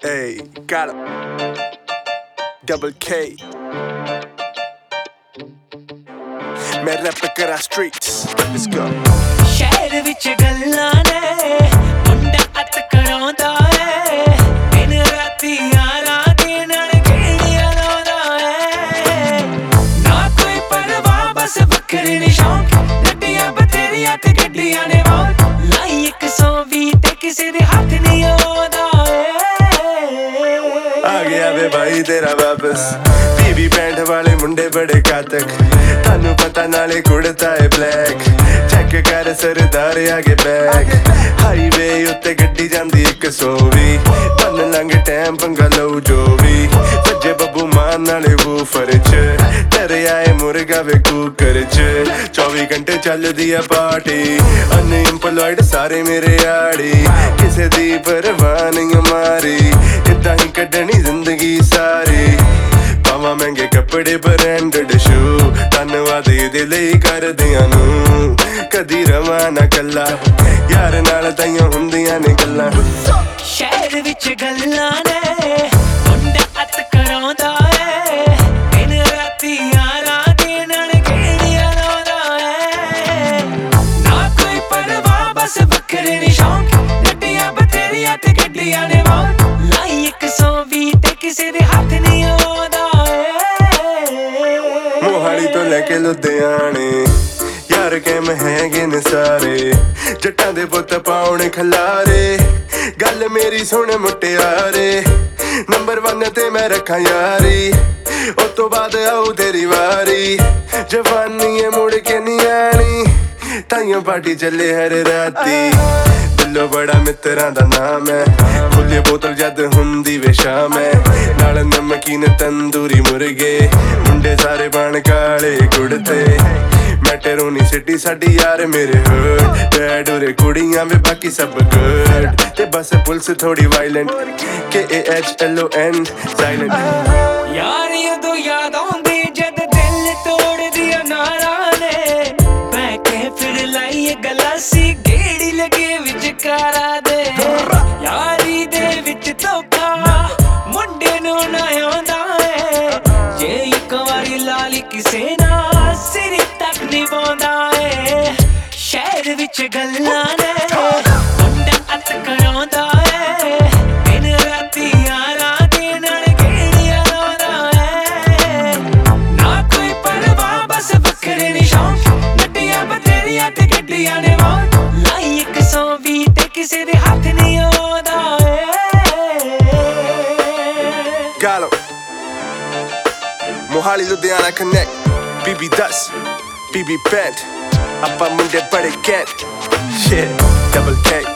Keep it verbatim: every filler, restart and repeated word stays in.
Hey, got him. Double K. मैं rap करा streets. Let's go. शहर विच गल्लां ने मुंडा अत करांदा है दिन राती यारां दे नाल खेड़ियां लाउंदा है ना कोई परवाह बस वखरे ने शौक नड्डियां बथेरियां ते गड्डियां ने मौत लाई एक सौ बीस ते किसे दे हाथ नहीं आउंदा आ गया वे भाई तेरा वापस बीबी पैंट वाले मुंडे बड़े घातक थानू पता नाले कुड़ता है ब्लैक चेक कर सरदार आगे बैग हाईवे उत्ते गड्डी जांदी एक सौ भी पन लंघ टैम पंगा लऊ जो भी भज्जे बब्बू मान नाले वूफर च तेरे आए मुर्गा वे कुकर च चौबी घंटे चलदी है पार्टी अनएम्प्लॉयड सारे मेरे आड़ी किसे दी परवाह नहीं मारी इदां ही कड्डनी जिंदगी सारी पावां महंगे कपड़े ब्रांडेड शू धन्नवाद इहदे लई करदियां नूं कदी रवां ना कल्ला यार नाल ताइयों हुंदियां ने गल्लां शहर विच गल्लां ने मुंडा अत करांदा है दिन राती यारां दे नाल खेड़ियां लाउंदा है ना कोई परवाह बस वखरे ने शौक नड्डियां बथेरियां ते गड्डियां ने मौत लाई एक सौ बीस ते किसे दे हाथ नहीं आउंदा मोहाली तो लेके लुधियाने यार कैम हैगे ने सारे जट्टां दे पुत्त पाउण खलारे गल मेरी सुन मुटियारे नंबर वन ते मैं रखां यारी उस तो बाद आऊ तेरी वारी जवानी है मुड़ के नहीं आनी ताइयों पार्टी चले हर राती दिलों बड़ा मित्रां दा नाम है खुली बोतल जद हुंदी वे शाम है नाल नमकीन तंदूरी मुर्गे मुंडे सारे बन काले कुड़ते मैटरोनी सिटी साडी यार मेरे हर्ट डैड उरे कुड़ियां वे बाकी सब गुड ते बस पुलिस थोड़ी violent K A H L O N silent यार यदों याद आउंदी जद दिल तोड़ दिया नारा ने बैके फिर लाइए गलासी गेड़ी लगे विचकारा दे यारी दे विच धोखा मुंडे नूं ना आउंदा है जे इक वारी लाली किसे ना सिर तक नहीं पाउंदा है शहर विच गल्लां ने मुंडा अत करांदा है दिन राती यारां दे नाल खेड़ियां लाउंदा है ना कोई परवाह बस वखरे ने शौक नड्डियां बथेरियां ते गड्डियां ने मौत लाई एक सौ बीस ते किसे दे हाथ नहीं आउंदा Got him. Mohali Ludhiana connect. B B Dust, B B Bent. Appa munde bade get. Shit, double K.